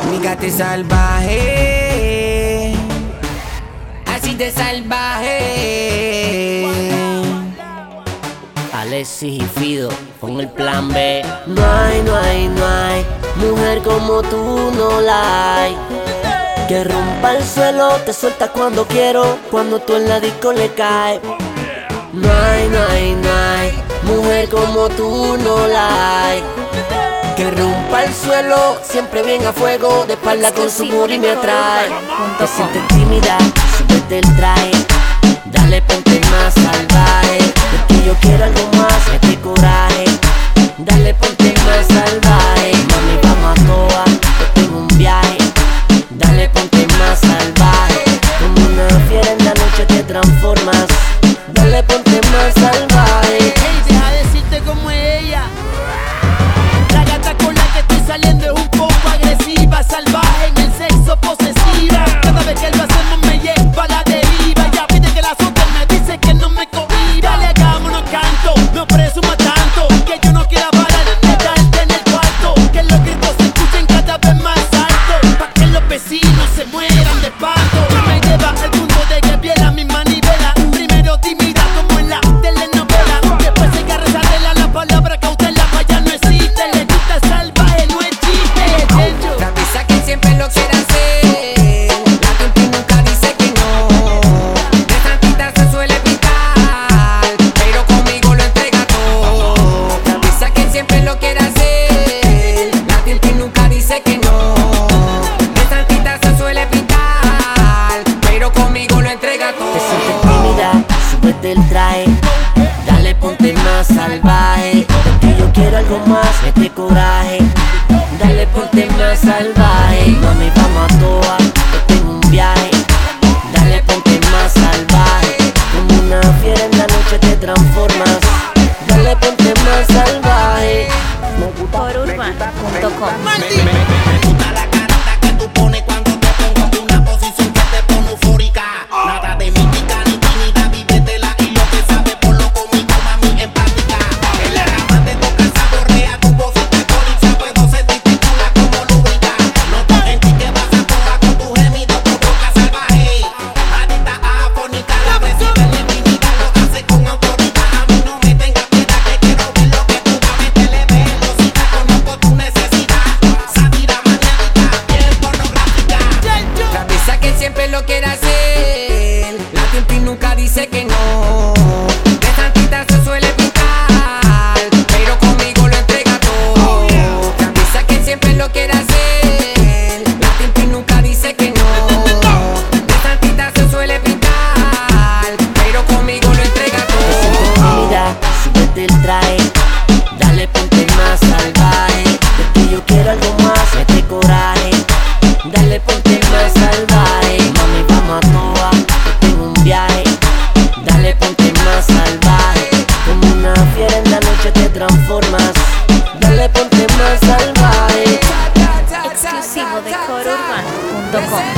Mi gata es salvaje, así de salvaje. Alexis y Fido con el plan B. No hay mujer como tú, no la hay. Que rompa el suelo, te suelta cuando quiero, cuando tú en la disco le caes. No hay mujer como tú, no la hay. Que rompa el suelo, siempre bien a fuego, de espalda con su booty me atrae. Te sientes tímida, súbete el traje, dale ponte más salvaje. Porque yo quiero algo más, mete coraje, dale ponte más salvaje. Mami, vamos a toa, yo tengo un viaje, dale ponte más salvaje. Como una fiera en la noche te transformas, dale ponte más salvaje. Hey, deja decirte como es ella. La gata con la que estoy saliendo es un poco agresiva, salvaje en el sexo, posesiva. Cada vez que lo hacemos me lleva a la deriva. Ya pide que la azote, me dice que no me cohiba. Dale, hagámonos canto, no presuma tanto, que yo no quiera parar de darte en el cuarto. Que los gritos se escuchen cada vez más alto, pa' que los vecinos se mueran de espanto. Me lleva al punto de que viera mi manivela. Primero tímida como en la telenovela, después se agarra esa tela, la palabra cautela pa' allá no existe. Le gusta salvaje, no es chiste. Travesa que siempre lo quiere hacer, la Timpi nunca dice que no. De tantita se suele picar, pero conmigo lo entrega todo. Travesa que siempre lo quiere hacer, la Timpi nunca dice que no. De tantita se suele picar, pero conmigo lo entrega todo. Te sientes tímida, súbete el traje, dale ponte más salvaje. Porque yo quiero algo más, mete coraje, dale ponte más salvaje. Mami, vamos a toa, yo tengo un viaje, dale ponte más salvaje. Como una fiera en la noche te transformas, dale ponte más salvaje. Corurban.com. Me gusta la carita que tú pones cuando te pongo en una posición que te pone eufórica. Nada de mística ni tímida, vívetela y lo que sabes ponlo conmigo, mami, en práctica. En la cama te toca, saborea tu vocita alcohólica, puedo sentirte chula como lúbrica. Noto en ti que vas a toa con tu gemido, provoca salvaje. Adicta afónica, la recibe divinidad, lo hace con autoridad. A mí no me tengas piedad, que quiero ver lo que tú vas a meterle velocidad. Conozco tu necesidad, sátira maniática, bien pornográfica. Travesa que siempre lo quiere hacer, la Timpi nunca dice que no. De tantita se suele picar, pero conmigo lo entrega todo. Travesa que siempre lo quiere hacer, la Timpi nunca dice que no. De tantita se suele picar, pero conmigo lo entrega todo. Tímida, súbete el traje, dale ponte más salvaje. Porque yo quiero algo más, mete coraje, dale ponte más salvaje. Mami, vamos a toa, yo tengo un viaje, dale ponte más salvaje. Como una fiera en la noche te transformas, dale ponte más salvaje. Exclusivo de Corurban.com.